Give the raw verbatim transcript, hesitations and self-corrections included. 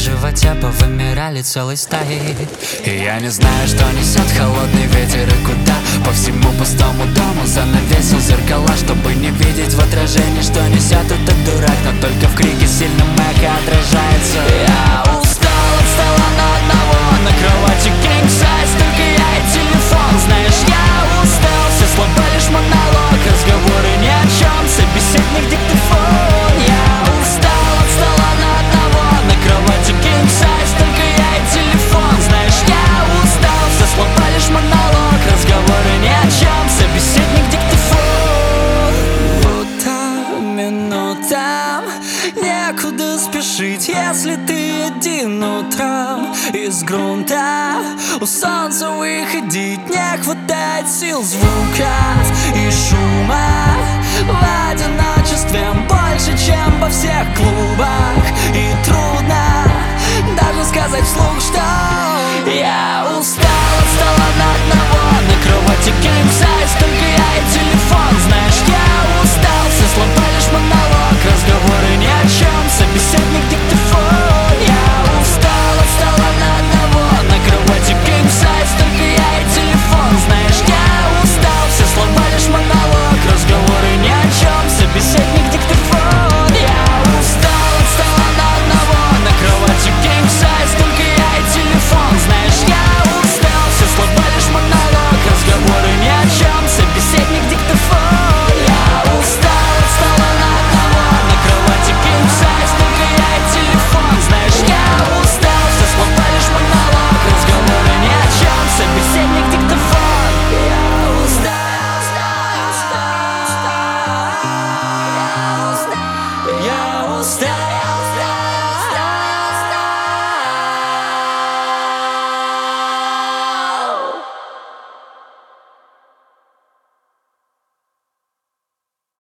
животе повымирали целой стаей. И я не знаю, что несет холодный ветер и куда. По всему пустому дому занавесил зеркала, чтобы не видеть в отражении, что несет этот дурак. Но только в крике сильным эхо отражается. Я устал от стола на одного, на кровати king size, только я и телефон. Знаешь, я устал, все слова лишь монолог, разговоры ни о чем, собеседник диктофон. Я устал от стола на одного, на кровати king size, только я и телефон. Знаешь, я устал, все слова лишь монолог, разговоры ни о чем, собеседник диктофон. Вот там минута, некуда спешить, если ты один утром из грунта. У солнца выходить не хватает сил, звука и шума в одиночестве больше, чем во всех клубах. И трудно даже сказать вслух, что я устал от стола на одного, на кровати king size, только я и телефон. Знаешь, я устал, все слова лишь монолог, разговоры ни о чем, собеседник диктофон. Я устал от стола на одного, на кровати king size, только я и телефон. Знаешь, я устал, все слова лишь монолог, разговоры ни о чем, собеседник диктофон. Я устал от стола на одного, на кровати king size, только я и телефон. Знаешь, я устал, все слова лишь монолог, разговоры ни о чем, собеседник диктофон. Я устал от стола на одного, на кровати king size, только я и телефон. Знаешь, я устал, все слова лишь монолог, разговоры ни о чем, собеседник диктофон. Я устал, устал, устал, я устал, я устал.